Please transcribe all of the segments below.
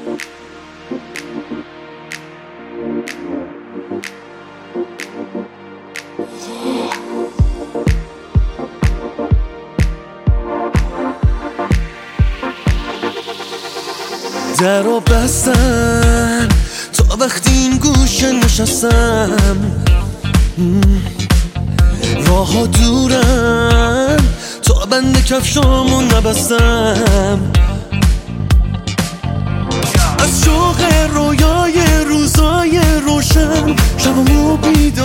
درو بستن تا وقتی این گوشه نشستم، راه ها دورن تا بند کفشامو نبستم. از شوق رویای روزای روشن شبمو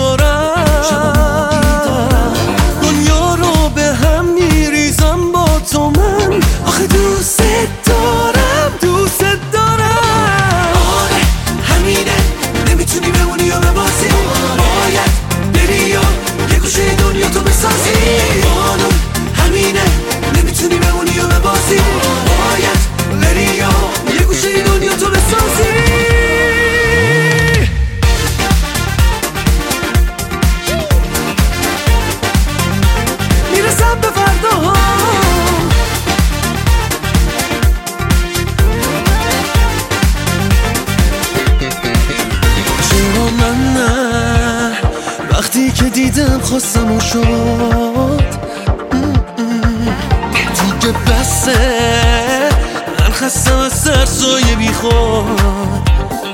بیدارم، دنیا رو به هم میریزم با تو من. آخه دوست دارم دوست دارم. آره همینه، نمیتونی بمونی یا ببازی، باید بری یا یه گوشه دنیا تو بسازی. قانون همینه، نمیتونی بمونی یا ببازی، باید بری یا یه گوشه دنیا تو بسازی. میرسم به فرداها، چرا من نه؟ وقتی که دیدم خواستم و شد دیگه بسه. من خستم از سرسایه بی خود.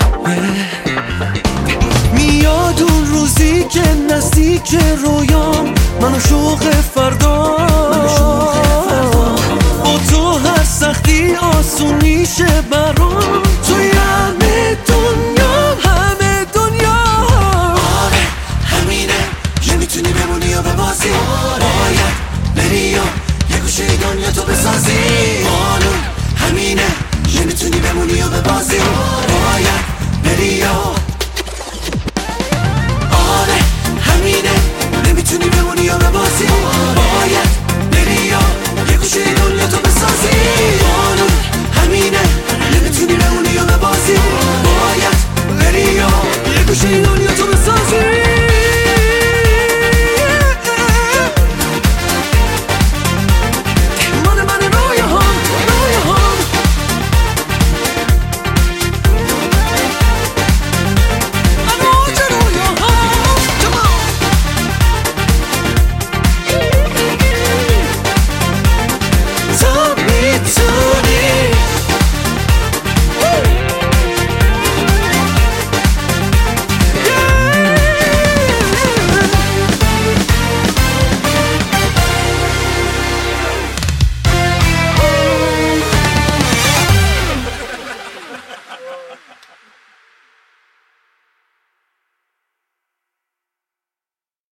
میاد اون روزی که نزدیک رویام، منو شوق فردا. با تو هر سختی آسون میشه برام.